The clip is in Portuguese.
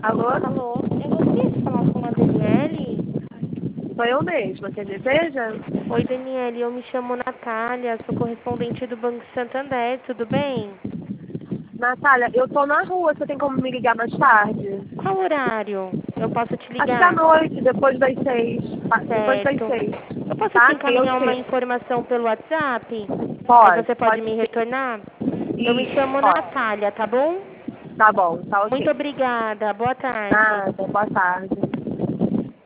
Alô? Alô, eu gostaria de falar com a Daniele. Sou eu mesma, você deseja? Oi, Daniele, eu me chamo Natália, sou correspondente do Banco Santander, tudo bem? Natália, eu tô na rua, você tem como me ligar mais tarde? Qual horário eu posso te Acho que à ligar? noite, depois das 6. Depois das Certo. 6, Eu posso te tá? Que eu encaminhar uma sei. informação pelo WhatsApp? Aí Pode, você pode pode me sim. retornar? Eu me Isso, chamo pode. Natália, tá bom? Tá bom, tá Muito ok. obrigada, boa tarde. Nada, boa tarde.